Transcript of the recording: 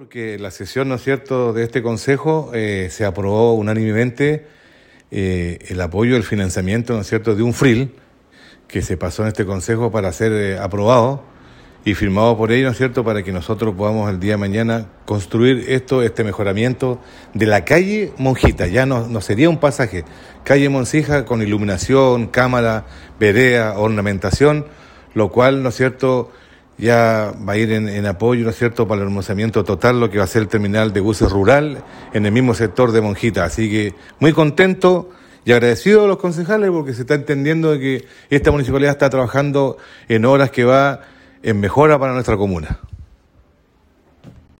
porque la sesión, ¿no es cierto?, de este Consejo se aprobó unánimemente el apoyo, el financiamiento, ¿no es cierto?, de un FRIL que se pasó en este Consejo para ser aprobado y firmado por ellos, ¿no es cierto?, para que nosotros podamos el día de mañana construir este mejoramiento de la calle Monjita. Ya no sería un pasaje, calle Moncija con iluminación, cámara, vereda, ornamentación, lo cual, ¿no es cierto?, ya va a ir en apoyo, ¿no es cierto?, para el hermosamiento total, lo que va a ser el terminal de buses rural en el mismo sector de Monjita. Así que muy contento y agradecido a los concejales porque se está entendiendo de que esta municipalidad está trabajando en obras que va en mejora para nuestra comuna.